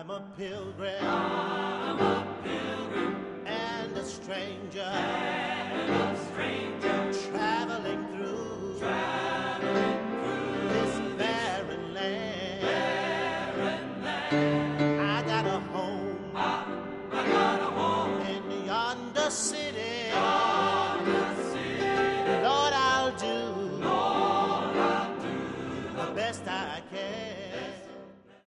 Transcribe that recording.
I'm a pilgrim and a stranger, traveling through this barren land.